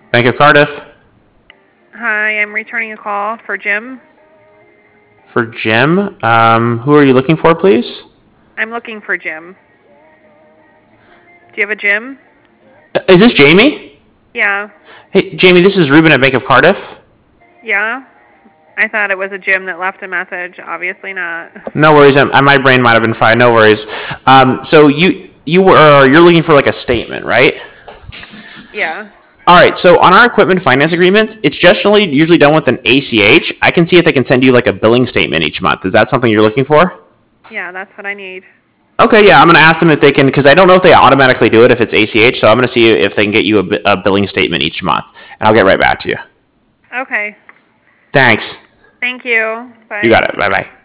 Bank of Cardiff. Hi, I'm returning a call for Jim. For Jim. Who are you looking for, please? I'm looking for Jim. Do you have a Jim? Is this Jamie? Yeah. Hey, Jamie, this is Ruben at Bank of Cardiff. Yeah? I thought it was a Jim that left a message. Obviously not. No worries. My brain might have been fried. No worries. So you're looking for like a statement, right? Yeah. All right. So on our equipment finance agreements, it's generally usually done with an ACH. I can see if they can send you like a billing statement each month. Is that something you're looking for? Yeah, that's what I need. Okay, yeah, I'm gonna ask them if they can, because I don't know if they automatically do it if it's ACH. So I'm gonna see if they can get you a billing statement each month, and I'll get right back to you. Okay. Thanks. Thank you. You Bye. got it. Bye bye.